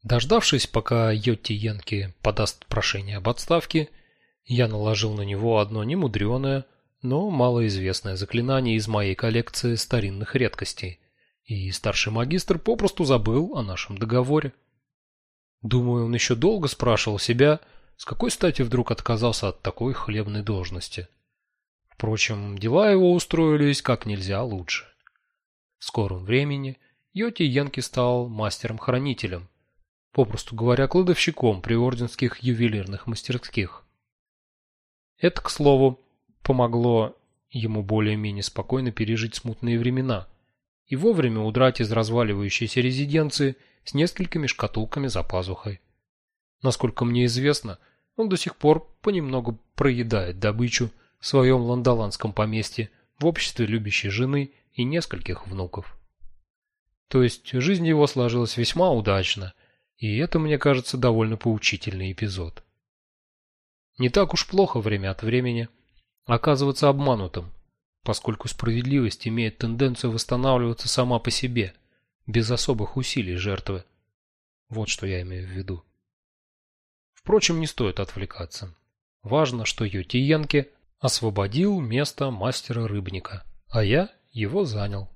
Дождавшись, пока Йоти Янки подаст прошение об отставке, я наложил на него одно немудреное, но малоизвестное заклинание из моей коллекции старинных редкостей, и старший магистр попросту забыл о нашем договоре. Думаю, он еще долго спрашивал себя, с какой стати вдруг отказался от такой хлебной должности. Впрочем, дела его устроились как нельзя лучше. В скором времени Йоти Янки стал мастером-хранителем, попросту говоря, кладовщиком при орденских ювелирных мастерских. Это, к слову, помогло ему более-менее спокойно пережить смутные времена и вовремя удрать из разваливающейся резиденции с несколькими шкатулками за пазухой. Насколько мне известно, он до сих пор понемногу проедает добычу в своем ландоландском поместье в обществе любящей жены и нескольких внуков. То есть жизнь его сложилась весьма удачно, и это, мне кажется, довольно поучительный эпизод. Не так уж плохо время от времени оказываться обманутым, поскольку справедливость имеет тенденцию восстанавливаться сама по себе, без особых усилий жертвы. Вот что я имею в виду. Впрочем, не стоит отвлекаться. Важно, что Йоти Янки освободил место мастера-рыбника, а я его занял.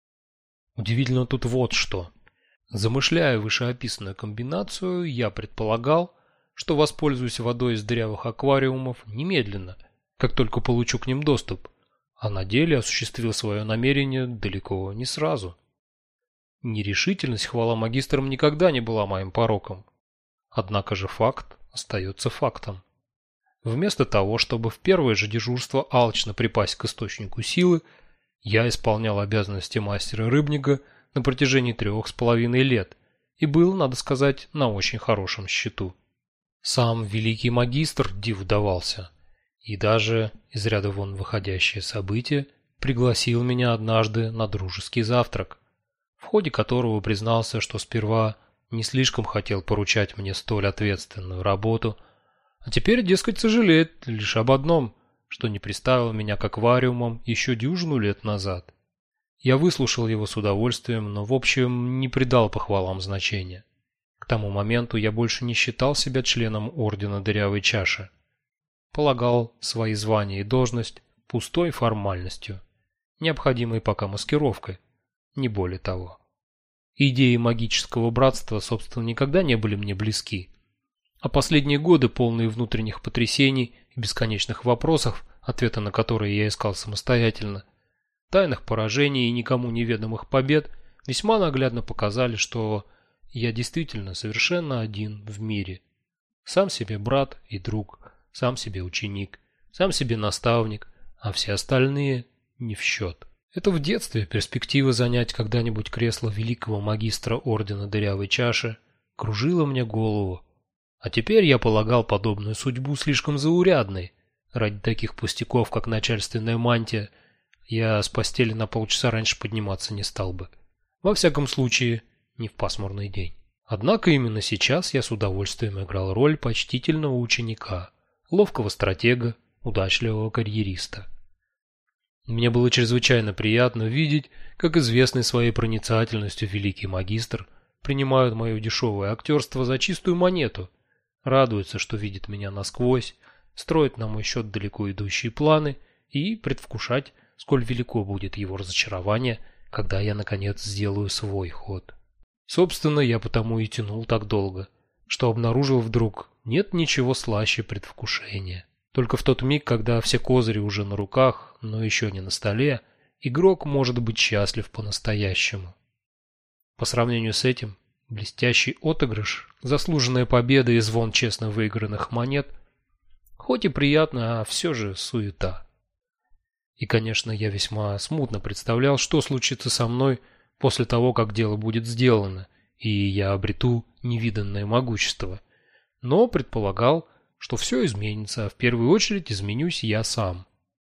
Удивительно тут вот что. Замышляя вышеописанную комбинацию, я предполагал, что воспользуюсь водой из дырявых аквариумов немедленно, как только получу к ним доступ, а на деле осуществил свое намерение далеко не сразу. Нерешительность, хвала магистрам, никогда не была моим пороком. Однако же факт остается фактом. Вместо того, чтобы в первое же дежурство алчно припасть к источнику силы, я исполнял обязанности мастера-рыбника на протяжении 3,5 лет и был, надо сказать, на очень хорошем счету. Сам великий магистр диву давался, и даже, из ряда вон выходящее событие, пригласил меня однажды на дружеский завтрак, в ходе которого признался, что сперва не слишком хотел поручать мне столь ответственную работу, а теперь, дескать, сожалеет лишь об одном, что не приставил меня к аквариумам еще дюжину лет назад. Я выслушал его с удовольствием, но в общем не придал похвалам значения. К тому моменту я больше не считал себя членом ордена Дырявой Чаши. Полагал свои звания и должность пустой формальностью, необходимой пока маскировкой, не более того. Идеи магического братства, собственно, никогда не были мне близки, а последние годы, полные внутренних потрясений и бесконечных вопросов, ответы на которые я искал самостоятельно, тайных поражений и никому неведомых побед, весьма наглядно показали, что я действительно совершенно один в мире. Сам себе брат и друг, сам себе ученик, сам себе наставник, а все остальные не в счет. Это в детстве перспектива занять когда-нибудь кресло великого магистра ордена Дырявой Чаши кружила мне голову. А теперь я полагал подобную судьбу слишком заурядной. Ради таких пустяков, как начальственная мантия, я с постели на полчаса раньше подниматься не стал бы. Во всяком случае, не в пасмурный день. Однако именно сейчас я с удовольствием играл роль почтительного ученика, ловкого стратега, удачливого карьериста. Мне было чрезвычайно приятно видеть, как известный своей проницательностью великий магистр принимает мое дешевое актерство за чистую монету, радуется, что видит меня насквозь, строит на мой счет далеко идущие планы и предвкушать, сколь велико будет его разочарование, когда я, наконец, сделаю свой ход. Собственно, я потому и тянул так долго, что обнаружил вдруг, нет ничего слаще предвкушения. Только в тот миг, когда все козыри уже на руках, но еще не на столе, игрок может быть счастлив по-настоящему. По сравнению с этим, блестящий отыгрыш, заслуженная победа и звон честно выигранных монет, хоть и приятно, а все же суета. И, конечно, я весьма смутно представлял, что случится со мной после того, как дело будет сделано, и я обрету невиданное могущество. Но предполагал, что все изменится, а в первую очередь изменюсь я сам.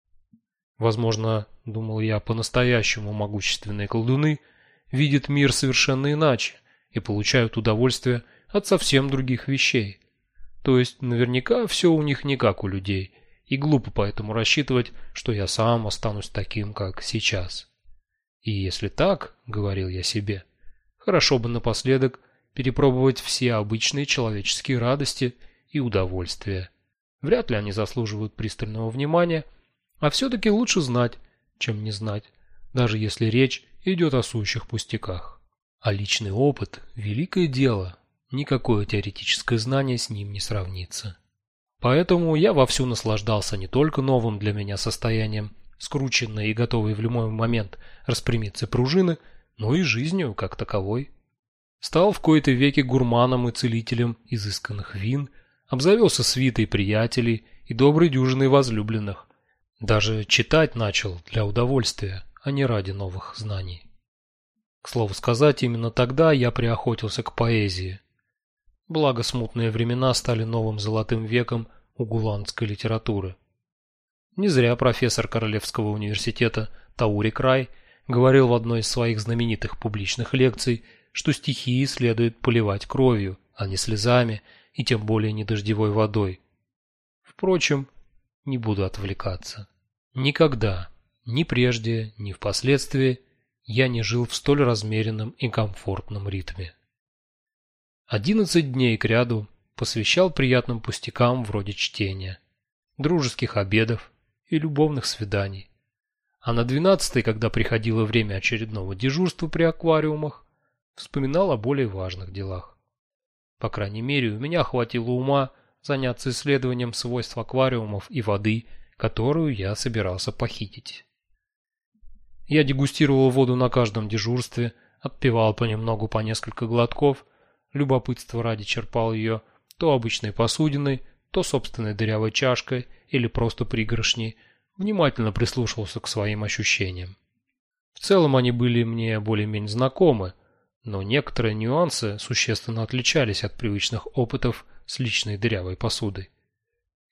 Возможно, думал я, по-настоящему могущественные колдуны видят мир совершенно иначе и получают удовольствие от совсем других вещей. То есть наверняка все у них не как у людей, и глупо поэтому рассчитывать, что я сам останусь таким, как сейчас. И если так, говорил я себе, хорошо бы напоследок перепробовать все обычные человеческие радости и удовольствия. Вряд ли они заслуживают пристального внимания, а все-таки лучше знать, чем не знать, даже если речь идет о сущих пустяках. А личный опыт – великое дело, никакое теоретическое знание с ним не сравнится. Поэтому я вовсю наслаждался не только новым для меня состоянием, скрученной и готовой в любой момент распрямиться пружины, но и жизнью как таковой. Стал в кои-то веки гурманом и целителем изысканных вин, обзавелся свитой приятелей и доброй дюжиной возлюбленных. Даже читать начал для удовольствия, а не ради новых знаний. К слову сказать, именно тогда я приохотился к поэзии. Благо смутные времена стали новым золотым веком у голландской литературы. Не зря профессор Королевского университета Таури Край говорил в одной из своих знаменитых публичных лекций, что стихии следует поливать кровью, а не слезами и тем более не дождевой водой. Впрочем, не буду отвлекаться. Никогда, ни прежде, ни впоследствии, я не жил в столь размеренном и комфортном ритме. 11 дней кряду посвящал приятным пустякам вроде чтения, дружеских обедов и любовных свиданий. А на 12-й, когда приходило время очередного дежурства при аквариумах, вспоминал о более важных делах. По крайней мере, у меня хватило ума заняться исследованием свойств аквариумов и воды, которую я собирался похитить. Я дегустировал воду на каждом дежурстве, отпивал понемногу по несколько глотков, любопытство ради черпал ее то обычной посудиной, то собственной дырявой чашкой или просто пригоршней, внимательно прислушивался к своим ощущениям. В целом они были мне более-менее знакомы, но некоторые нюансы существенно отличались от привычных опытов с личной дырявой посудой.